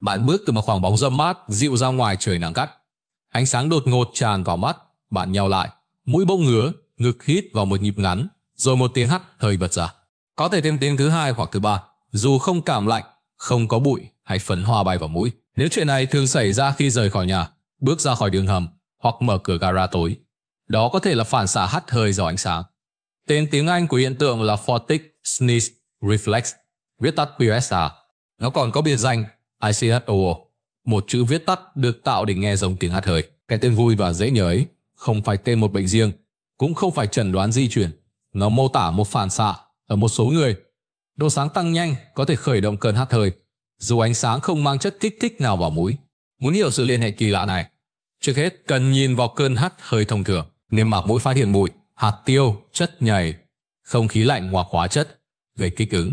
Bạn bước từ một khoảng bóng râm mát dịu ra ngoài trời nắng gắt. Ánh sáng đột ngột tràn vào mắt, bạn nheo lại, mũi bỗng ngứa, ngực hít vào một nhịp ngắn, rồi một tiếng hắt hơi bật ra. Có thể thêm tiếng thứ hai hoặc thứ ba, dù không cảm lạnh, không có bụi hay phấn hoa bay vào mũi. Nếu chuyện này thường xảy ra khi rời khỏi nhà, bước ra khỏi đường hầm hoặc mở cửa gara tối, đó có thể là phản xạ hắt hơi do ánh sáng. Tên tiếng Anh của hiện tượng là Photic Sneeze Reflex, viết tắt PSR. Nó còn có biệt danh ICSO, một chữ viết tắt được tạo để nghe giống tiếng hắt hơi. Cái tên vui và dễ nhớ ấy không phải tên một bệnh riêng, cũng không phải chẩn đoán di truyền. Nó mô tả một phản xạ ở một số người. Độ sáng tăng nhanh có thể khởi động cơn hắt hơi, dù ánh sáng không mang chất kích thích nào vào mũi. Muốn hiểu sự liên hệ kỳ lạ này, trước hết cần nhìn vào cơn hắt hơi thông thường. Niêm mạc mũi phát hiện bụi, hạt tiêu, chất nhầy, không khí lạnh hoặc hóa chất gây kích ứng.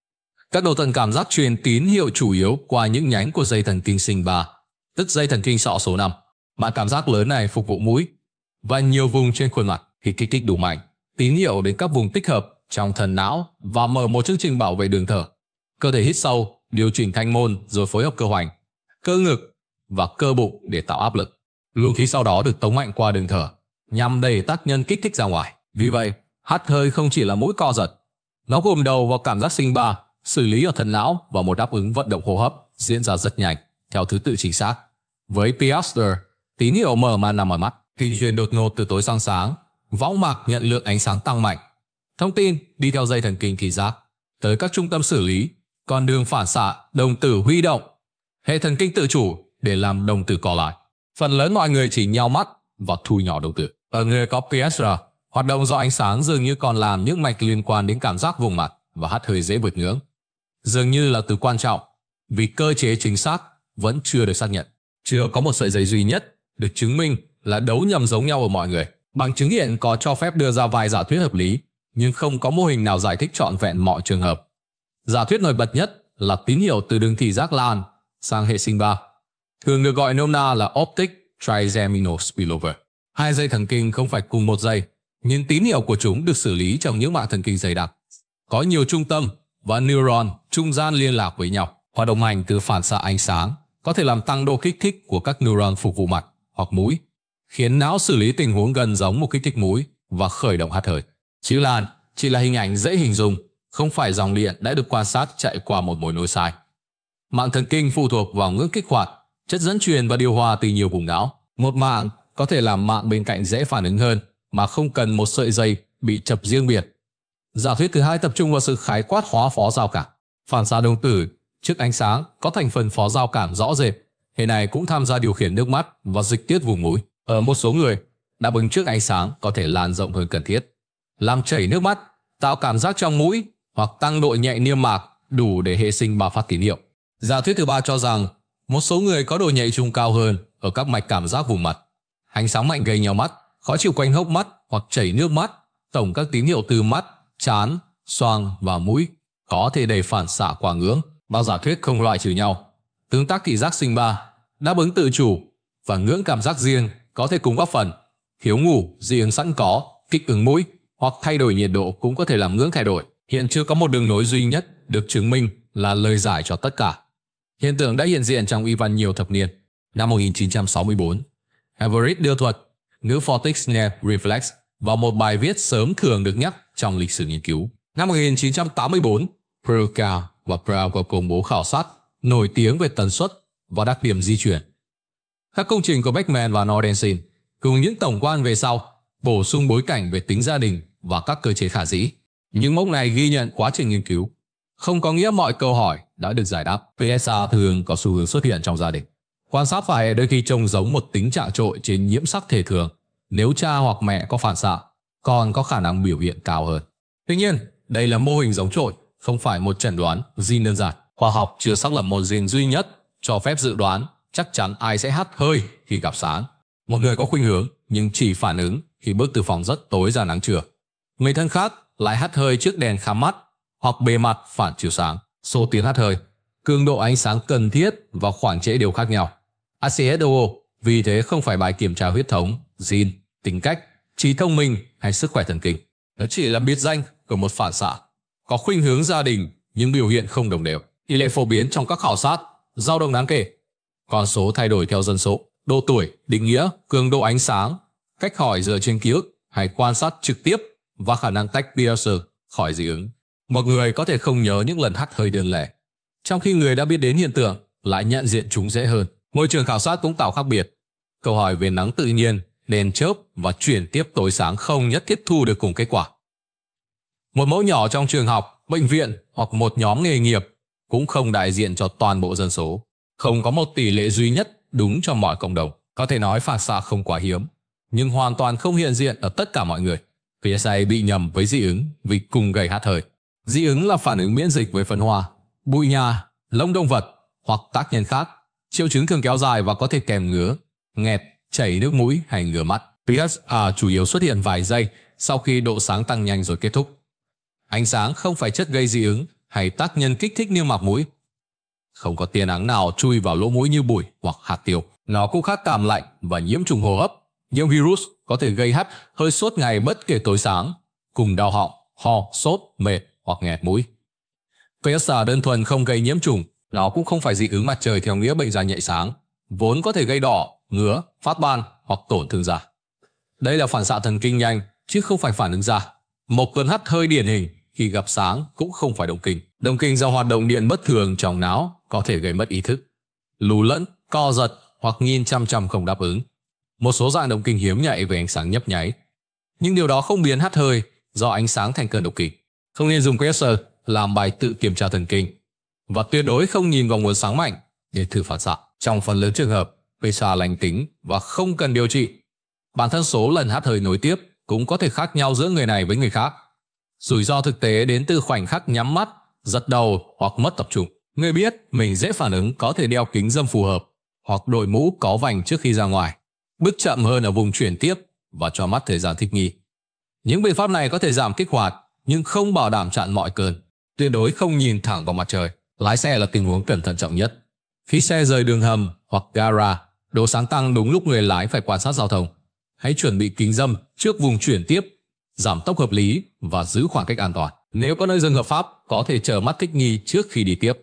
Các đầu tần cảm giác truyền tín hiệu chủ yếu qua những nhánh của dây thần kinh sinh 3, tức dây thần kinh sọ số 5. Bạn cảm giác lớn này phục vụ mũi và nhiều vùng trên khuôn mặt. Khi kích thích đủ mạnh, tín hiệu đến các vùng tích hợp trong thần não và mở một chương trình bảo vệ đường thở. Cơ thể hít sâu, điều chỉnh thanh môn rồi phối hợp cơ hoành, cơ ngực và cơ bụng để tạo áp lực. Luồng khí sau đó được tống mạnh qua đường thở nhằm đẩy tác nhân kích thích ra ngoài. Vì vậy, hắt hơi không chỉ là mũi co giật, nó gồm đầu vào cảm giác sinh 3, xử lý ở thần não và một đáp ứng vận động hô hấp diễn ra rất nhanh theo thứ tự chính xác. Với Piaster, tín hiệu mở màn nằm ở mắt. Khi chuyển đột ngột từ tối sang sáng, võng mạc nhận lượng ánh sáng tăng mạnh. Thông tin đi theo dây thần kinh thị giác tới các trung tâm xử lý, còn đường phản xạ đồng tử huy động hệ thần kinh tự chủ để làm đồng tử co lại. Phần lớn mọi người chỉ nheo mắt và thu nhỏ đồng tử. Ở người có PSR, hoạt động do ánh sáng dường như còn làm những mạch liên quan đến cảm giác vùng mặt và hắt hơi dễ vượt ngưỡng. Dường như là từ quan trọng, vì cơ chế chính xác vẫn chưa được xác nhận. Chưa có một sợi dây duy nhất được chứng minh là đấu nhầm giống nhau ở mọi người. Bằng chứng hiện có cho phép đưa ra vài giả thuyết hợp lý, nhưng không có mô hình nào giải thích trọn vẹn mọi trường hợp. Giả thuyết nổi bật nhất là tín hiệu từ đường thị giác lan sang hệ sinh 3, thường được gọi nôm na là optic trigeminal spillover. Hai dây thần kinh không phải cùng một dây, nhưng tín hiệu của chúng được xử lý trong những mạng thần kinh dày đặc. Có nhiều trung tâm và neuron trung gian liên lạc với nhau. Hoạt động mạnh từ phản xạ ánh sáng có thể làm tăng độ kích thích của các neuron phục vụ mặt hoặc mũi, khiến não xử lý tình huống gần giống một kích thích mũi và khởi động hắt hơi. Chữ lan chỉ là hình ảnh dễ hình dung, không phải dòng điện đã được quan sát chạy qua một mối nối sai. Mạng thần kinh phụ thuộc vào ngưỡng kích hoạt, chất dẫn truyền và điều hòa từ nhiều vùng não. Một mạng có thể làm mạng bên cạnh dễ phản ứng hơn mà không cần một sợi dây bị chập riêng biệt. Giả thuyết thứ hai tập trung vào sự khái quát hóa phó giao cảm. Phản xạ đồng tử trước ánh sáng có thành phần phó giao cảm rõ rệt. Hệ này cũng tham gia điều khiển nước mắt và dịch tiết vùng mũi. Ở một số người, đáp ứng trước ánh sáng có thể lan rộng hơn cần thiết, làm chảy nước mắt, tạo cảm giác trong mũi hoặc tăng độ nhạy niêm mạc đủ để hệ sinh 3 phát tín hiệu. Giả thuyết thứ ba cho rằng một số người có độ nhạy trung cao hơn ở các mạch cảm giác vùng mặt. Ánh sáng mạnh gây nheo mắt, khó chịu quanh hốc mắt hoặc chảy nước mắt. Tổng các tín hiệu từ mắt, trán, xoang và mũi có thể đẩy phản xạ qua ngưỡng. Bao giả thuyết không loại trừ nhau. Tương tác thị giác sinh 3, đáp ứng tự chủ và ngưỡng cảm giác riêng có thể cùng góp phần. Thiếu ngủ, dị ứng sẵn có, kích ứng mũi hoặc thay đổi nhiệt độ cũng có thể làm ngưỡng thay đổi. Hiện chưa có một đường nối duy nhất được chứng minh là lời giải cho tất cả. Hiện tượng đã hiện diện trong y văn nhiều thập niên. Năm 1964, Everett đưa thuật ngữ Photic Snare Reflex vào một bài viết sớm thường được nhắc trong lịch sử nghiên cứu. Năm 1984, Perka và Brown có công bố khảo sát nổi tiếng về tần suất và đặc điểm di chuyển. Các công trình của Beckman và Nordenson cùng những tổng quan về sau bổ sung bối cảnh về tính gia đình và các cơ chế khả dĩ. Những mốc này ghi nhận quá trình nghiên cứu, không có nghĩa mọi câu hỏi đã được giải đáp. PSA thường có xu hướng xuất hiện trong gia đình. Quan sát phải đôi khi trông giống một tính trạng trội trên nhiễm sắc thể thường. Nếu cha hoặc mẹ có phản xạ, con có khả năng biểu hiện cao hơn. Tuy nhiên, đây là mô hình giống trội, không phải một chẩn đoán gene đơn giản. Khoa học chưa xác lập một gene duy nhất cho phép dự đoán chắc chắn ai sẽ hắt hơi khi gặp sáng. Một người có khuynh hướng nhưng chỉ phản ứng khi bước từ phòng rất tối ra nắng trưa. Người thân khác lại hắt hơi trước đèn khám mắt hoặc bề mặt phản chiếu sáng. Số tiếng hắt hơi, cường độ ánh sáng cần thiết và khoảng trễ đều khác nhau. ACSO vì thế không phải bài kiểm tra huyết thống, gene, tính cách, trí thông minh hay sức khỏe thần kinh. Nó chỉ là biệt danh của một phản xạ. Có khuynh hướng gia đình nhưng biểu hiện không đồng đều. Tỷ lệ phổ biến trong các khảo sát dao động đáng kể. Con số thay đổi theo dân số, độ tuổi, định nghĩa, cường độ ánh sáng, cách hỏi dựa trên ký ức hay quan sát trực tiếp và khả năng tách Pierce khỏi dị ứng. Một người có thể không nhớ những lần hắt hơi đơn lẻ, trong khi người đã biết đến hiện tượng lại nhận diện chúng dễ hơn. Môi trường khảo sát cũng tạo khác biệt. Câu hỏi về nắng tự nhiên, đèn chớp và chuyển tiếp tối sáng không nhất thiết thu được cùng kết quả. Một mẫu nhỏ trong trường học, bệnh viện hoặc một nhóm nghề nghiệp cũng không đại diện cho toàn bộ dân số. Không có một tỷ lệ duy nhất đúng cho mọi cộng đồng. Có thể nói phản xạ không quá hiếm, nhưng hoàn toàn không hiện diện ở tất cả mọi người. PSA bị nhầm với dị ứng vì cùng gây hắt hơi. Dị ứng là phản ứng miễn dịch với phấn hoa, bụi nhà, lông động vật hoặc tác nhân khác. Triệu chứng thường kéo dài và có thể kèm ngứa, nghẹt, chảy nước mũi hay ngứa mắt. PSA chủ yếu xuất hiện vài giây sau khi độ sáng tăng nhanh rồi kết thúc. Ánh sáng không phải chất gây dị ứng hay tác nhân kích thích niêm mạc mũi. Không có tia nắng nào chui vào lỗ mũi như bụi hoặc hạt tiêu. Nó cũng khác cảm lạnh và nhiễm trùng hô hấp. Nhiễm virus có thể gây hắt hơi suốt ngày bất kể tối sáng, cùng đau họng, ho, sốt, mệt hoặc nghẹt mũi. PSA đơn thuần không gây nhiễm trùng, nó cũng không phải dị ứng mặt trời theo nghĩa bệnh da nhạy sáng, vốn có thể gây đỏ, ngứa, phát ban hoặc tổn thương da. Đây là phản xạ thần kinh nhanh, chứ không phải phản ứng da. Một cơn hắt hơi điển hình khi gặp sáng cũng không phải động kinh. Động kinh do hoạt động điện bất thường trong não có thể gây mất ý thức, lú lẫn, co giật hoặc nhìn chăm chăm không đáp ứng. Một số dạng động kinh hiếm nhạy về ánh sáng nhấp nháy, nhưng điều đó không biến hắt hơi do ánh sáng thành cơn động kinh. Không nên dùng PSA làm bài tự kiểm tra thần kinh và tuyệt đối không nhìn vào nguồn sáng mạnh để thử phản xạ. Trong phần lớn trường hợp, PSA lành tính và không cần điều trị. Bản thân số lần hắt hơi nối tiếp cũng có thể khác nhau giữa người này với người khác. Rủi ro thực tế đến từ khoảnh khắc nhắm mắt, giật đầu hoặc mất tập trung. Người biết mình dễ phản ứng có thể đeo kính râm phù hợp hoặc đội mũ có vành trước khi ra ngoài, bước chậm hơn ở vùng chuyển tiếp và cho mắt thời gian thích nghi. Những biện pháp này có thể giảm kích hoạt nhưng không bảo đảm chặn mọi cơn. Tuyệt đối không nhìn thẳng vào mặt trời. Lái xe là tình huống cẩn thận trọng nhất. Khi xe rời đường hầm hoặc gara, độ sáng tăng đúng lúc người lái phải quan sát giao thông. Hãy chuẩn bị kính râm trước vùng chuyển tiếp, giảm tốc hợp lý và giữ khoảng cách an toàn. Nếu có nơi dừng hợp pháp, có thể chờ mắt thích nghi trước khi đi tiếp.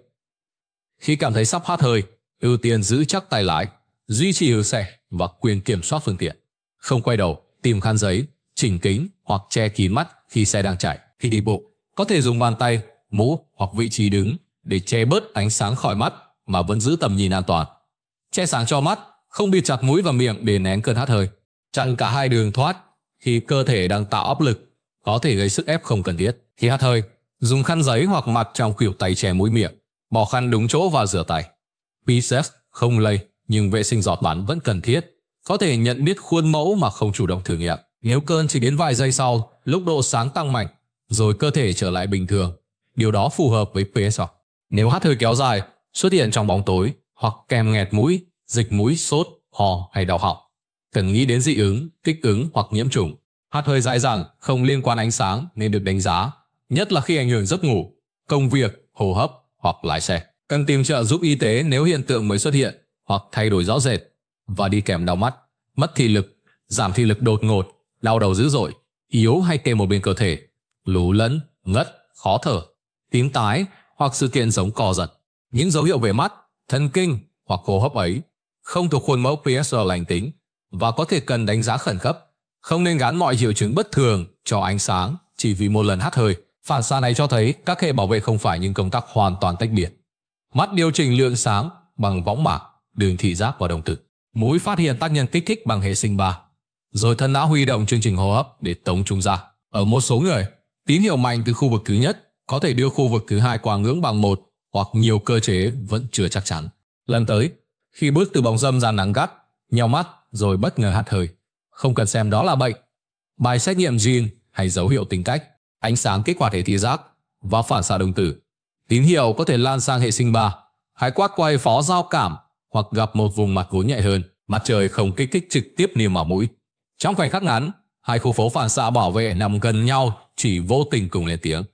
Khi cảm thấy sắp hắt hơi, ưu tiên giữ chắc tay lái, duy trì hướng xe và quyền kiểm soát phương tiện. Không quay đầu, tìm khăn giấy, chỉnh kính hoặc che kín mắt khi xe đang chạy. Khi đi bộ, có thể dùng bàn tay, mũ hoặc vị trí đứng để che bớt ánh sáng khỏi mắt mà vẫn giữ tầm nhìn an toàn. Che sáng cho mắt, không bịt chặt mũi và miệng để nén cơn hắt hơi. Chặn cả hai đường thoát khi cơ thể đang tạo áp lực, có thể gây sức ép không cần thiết. Khi hắt hơi, dùng khăn giấy hoặc mặt trong khuỷu tay che mũi miệng, bỏ khăn đúng chỗ và rửa tay. PSA không lây nhưng vệ sinh giọt bắn vẫn cần thiết. Có thể nhận biết khuôn mẫu mà không chủ động thử nghiệm. Nếu cơn chỉ đến vài giây sau, lúc độ sáng tăng mạnh, rồi cơ thể trở lại bình thường, điều đó phù hợp với PSA. Nếu hắt hơi kéo dài, xuất hiện trong bóng tối hoặc kèm nghẹt mũi, dịch mũi, sốt, ho hay đau họng, cần nghĩ đến dị ứng, kích ứng hoặc nhiễm trùng. Hắt hơi dai dẳng không liên quan ánh sáng nên được đánh giá, nhất là khi ảnh hưởng giấc ngủ, công việc, hô hấp hoặc lái xe. Cần tìm trợ giúp y tế nếu hiện tượng mới xuất hiện hoặc thay đổi rõ rệt và đi kèm đau mắt, mất thị lực, giảm thị lực đột ngột, đau đầu dữ dội, yếu hay tê một bên cơ thể, lú lẫn, ngất, khó thở, tím tái hoặc sự kiện giống co giật. Những dấu hiệu về mắt, thần kinh hoặc hô hấp ấy không thuộc khuôn mẫu PSA lành tính và có thể cần đánh giá khẩn cấp. Không nên gán mọi triệu chứng bất thường cho ánh sáng chỉ vì một lần hắt hơi. Phản xạ này cho thấy các hệ bảo vệ không phải những công tác hoàn toàn tách biệt. Mắt điều chỉnh lượng sáng bằng võng mạc, đường thị giác và đồng tử. Mũi phát hiện tác nhân kích thích bằng hệ sinh ba. Rồi thân não huy động chương trình hô hấp để tống chúng ra. Ở một số người, tín hiệu mạnh từ khu vực thứ nhất có thể đưa khu vực thứ hai qua ngưỡng bằng một hoặc nhiều cơ chế vẫn chưa chắc chắn. Lần tới, khi bước từ bóng râm ra nắng gắt, nheo mắt rồi bất ngờ hắt hơi, không cần xem đó là bệnh, bài xét nghiệm gene hay dấu hiệu tính cách, ánh sáng kích hoạt hệ thị giác và phản xạ đồng tử. Tín hiệu có thể lan sang hệ sinh ba. Hãy quát quay phó giao cảm hoặc gặp một vùng mặt vốn nhạy hơn. Mặt trời không kích thích trực tiếp niêm mạc mũi. Trong khoảnh khắc ngắn, hai khu phố phản xạ bảo vệ nằm gần nhau chỉ vô tình cùng lên tiếng.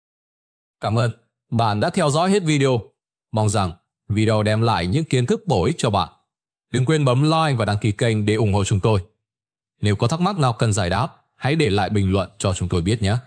Cảm ơn bạn đã theo dõi hết video. Mong rằng video đem lại những kiến thức bổ ích cho bạn. Đừng quên bấm like và đăng ký kênh để ủng hộ chúng tôi. Nếu có thắc mắc nào cần giải đáp, hãy để lại bình luận cho chúng tôi biết nhé.